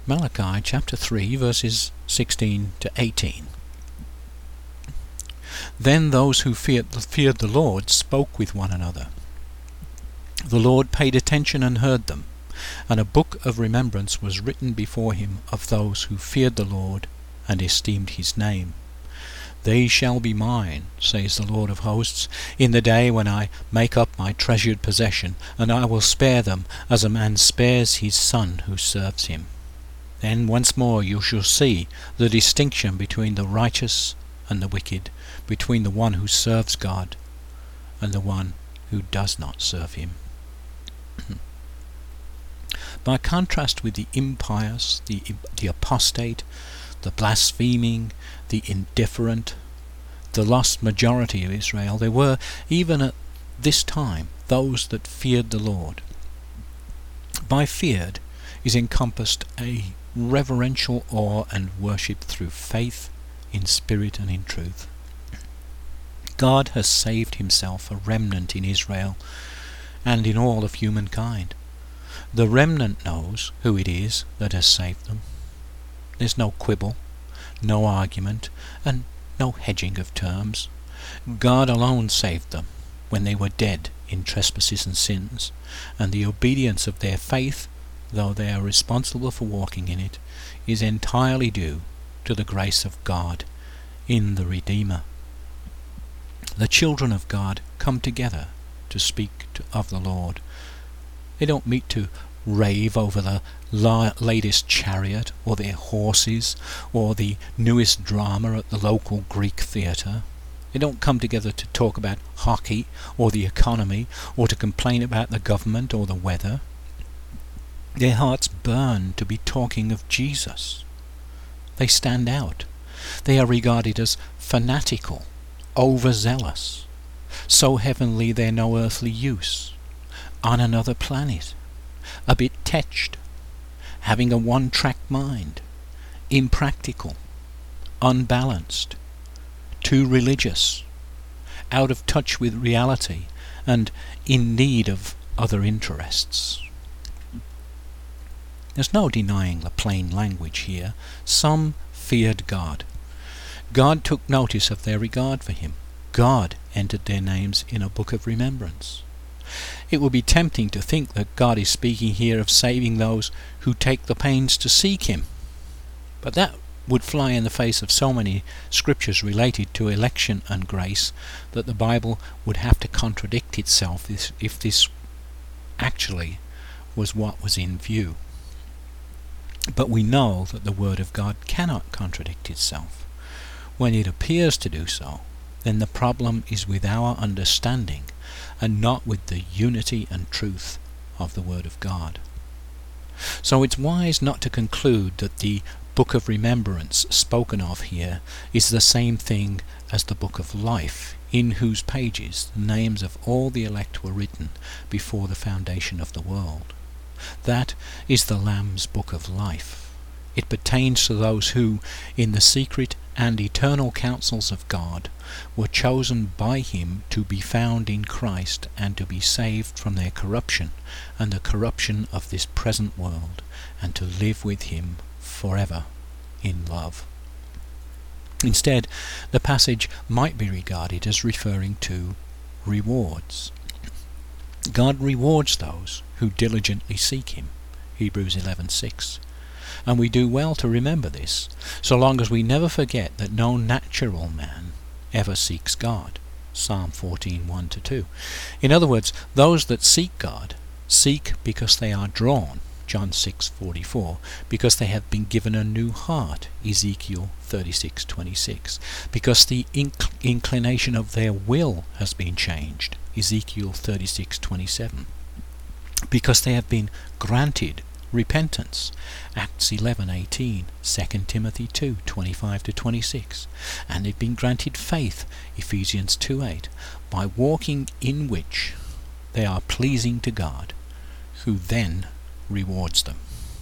Malachi chapter 3 verses 16 to 18. Then those who feared the Lord spoke with one another. The Lord paid attention and heard them, and a book of remembrance was written before him of those who feared the Lord and esteemed his name. They shall be mine, says the Lord of hosts, in the day when I make up my treasured possession, and I will spare them as a man spares his son who serves him. Then once more you shall see the distinction between the righteous and the wicked, between the one who serves God and the one who does not serve him. By contrast with the impious, the apostate, the blaspheming, the indifferent, the lost majority of Israel, there were, even at this time, those that feared the Lord. By feared is encompassed a reverential awe and worship through faith in spirit and in truth. God has saved himself a remnant in Israel and in all of humankind. The remnant knows who it is that has saved them. There's no quibble, no argument, and no hedging of terms. God alone saved them when they were dead in trespasses and sins, and the obedience of their faith, though they are responsible for walking in it, is entirely due to the grace of God in the Redeemer. The children of God come together to speak of the Lord. They don't meet to rave over the latest chariot or their horses or the newest drama at the local Greek theatre. They don't come together to talk about hockey or the economy or to complain about the government or the weather. Their hearts burn to be talking of Jesus. They stand out. They are regarded as fanatical, overzealous, so heavenly they're no earthly use, on another planet, a bit tetched, having a one-track mind, impractical, unbalanced, too religious, out of touch with reality, and in need of other interests. There's no denying the plain language here. Some feared God. God took notice of their regard for him. God entered their names in a book of remembrance. It would be tempting to think that God is speaking here of saving those who take the pains to seek him. But that would fly in the face of so many scriptures related to election and grace that the Bible would have to contradict itself if this actually was what was in view. But we know that the Word of God cannot contradict itself. When it appears to do so, then the problem is with our understanding and not with the unity and truth of the Word of God. So it's wise not to conclude that the book of remembrance spoken of here is the same thing as the book of life, in whose pages the names of all the elect were written before the foundation of the world. That is the Lamb's book of life. It pertains to those who, in the secret and eternal counsels of God, were chosen by him to be found in Christ and to be saved from their corruption and the corruption of this present world, and to live with him forever in love. Instead, the passage might be regarded as referring to rewards. God rewards those who diligently seek him, Hebrews 11:6. And we do well to remember this, so long as we never forget that no natural man ever seeks God, Psalm 14:1-2. In other words, those that seek God seek because they are drawn, John 6:44, because they have been given a new heart, Ezekiel 36:26, because the inclination of their will has been changed, Ezekiel 36:27, because they have been granted repentance, Acts 11:18, 2 Timothy 2:25-26, and they've been granted faith, Ephesians 2:8, by walking in which they are pleasing to God, who then rewards them.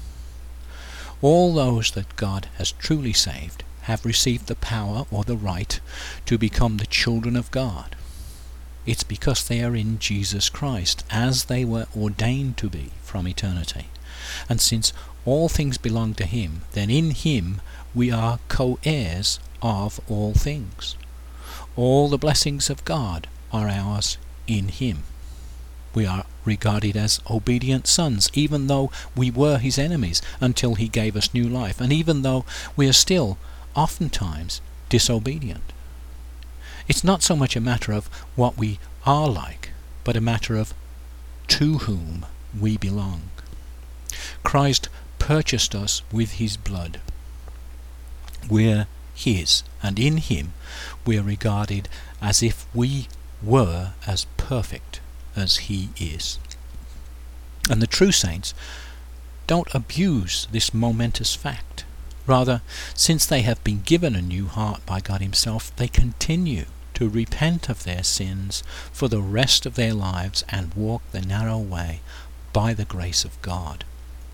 All those that God has truly saved have received the power or the right to become the children of God. It's because they are in Jesus Christ, as they were ordained to be from eternity. And since all things belong to him, then in him we are co-heirs of all things. All the blessings of God are ours in him. We are regarded as obedient sons, even though we were his enemies until he gave us new life, and even though we are still oftentimes disobedient. It's not so much a matter of what we are like, but a matter of to whom we belong. Christ purchased us with his blood. We're his, and in him we're regarded as if we were as perfect as he is. And the true saints don't abuse this momentous fact. Rather, since they have been given a new heart by God himself, they continue to repent of their sins for the rest of their lives and walk the narrow way by the grace of God.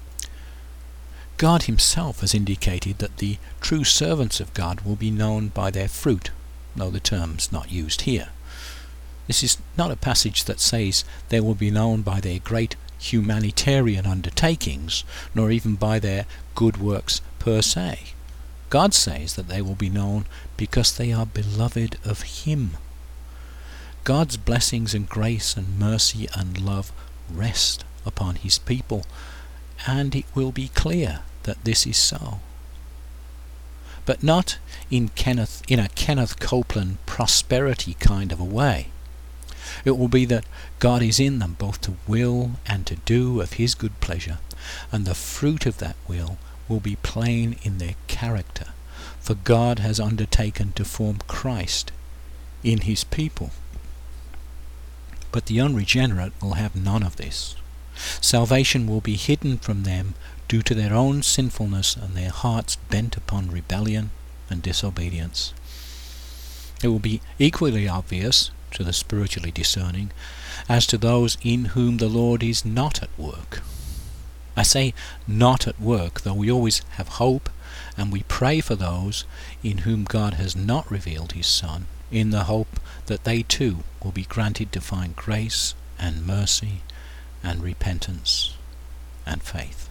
God himself has indicated that the true servants of God will be known by their fruit, though the term's not used here. This is not a passage that says they will be known by their great humanitarian undertakings, nor even by their good works per se. God says that they will be known because they are beloved of him. God's blessings and grace and mercy and love rest upon his people, and it will be clear that this is so. But not in a Kenneth Copeland prosperity kind of a way. It will be that God is in them both to will and to do of his good pleasure, and the fruit of that will be plain in their character, for God has undertaken to form Christ in his people. But the unregenerate will have none of this. Salvation will be hidden from them due to their own sinfulness and their hearts bent upon rebellion and disobedience. It will be equally obvious to the spiritually discerning as to those in whom the Lord is not at work. I say not at work, though we always have hope, and we pray for those in whom God has not revealed his Son, in the hope that they too will be granted to find grace and mercy and repentance and faith.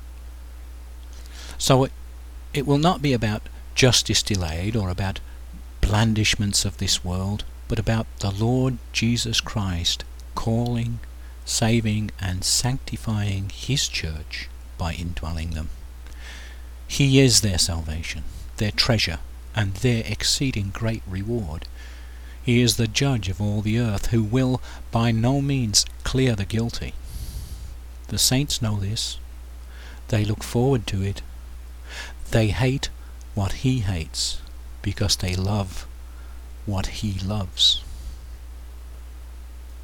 So it will not be about justice delayed or about blandishments of this world, but about the Lord Jesus Christ calling, saving and sanctifying his church by indwelling them. He is their salvation, their treasure, and their exceeding great reward. He is the judge of all the earth, who will by no means clear the guilty. The saints know this. They look forward to it. They hate what he hates, because they love what he loves.